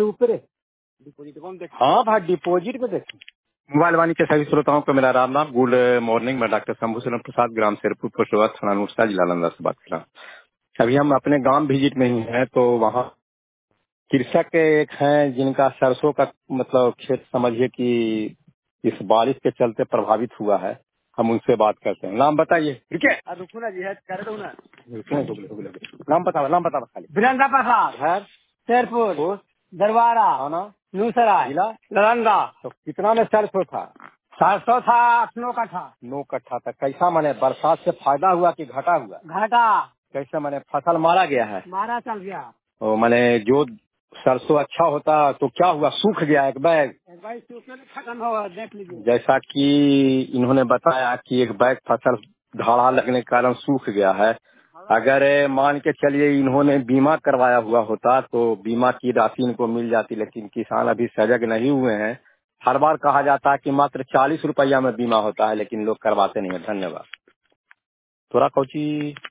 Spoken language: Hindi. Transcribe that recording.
ऊपर डिपोजिट कौन देख? हाँ भाई डिपोजिट पे देखें। मोबाइल वाणी के सभी श्रोताओं को मेरा राम नाम। Good morning. मैं डॉक्टर शंभू शरण प्रसाद, ग्राम शेरपुर, पोस्ट थाना नूरसा, जिला नालंदा से बात कर रहा हूँ। अभी हम अपने गांव विजिट में ही हैं, तो वहाँ कृषक एक हैं जिनका सरसों का मतलब खेत समझिए कि इस बारिश के चलते प्रभावित हुआ है। हम उनसे बात करते हैं। नाम बताइए। रुको ना जी, है कर दो ना। नाम बताओ खाली। वीरेंद्र प्रसाद, घर शेरपुर, दरबारा, थाना नूसराय, जिला नालंदा। तो कितना में सरसों था? 700 था, 8-9 कट्ठा। 9 कट्ठा तक। कैसा माने बरसात से फायदा हुआ कि घाटा हुआ? घाटा। कैसे माने फसल मारा गया है? मारा चल गया। तो माने जो सरसों अच्छा होता तो क्या हुआ? सूख गया एक बैग सूखने में खत्म होगा। देख लीजिए, जैसा कि इन्होंने बताया कि एक बैग फसल घाड़ा लगने के कारण सूख गया है। अगर मान के चलिए इन्होंने बीमा करवाया हुआ होता तो बीमा की राशि इनको मिल जाती, लेकिन किसान अभी सजग नहीं हुए हैं। हर बार कहा जाता है कि मात्र 40 रुपया में बीमा होता है, लेकिन लोग करवाते नहीं है। धन्यवाद। थोड़ा कोची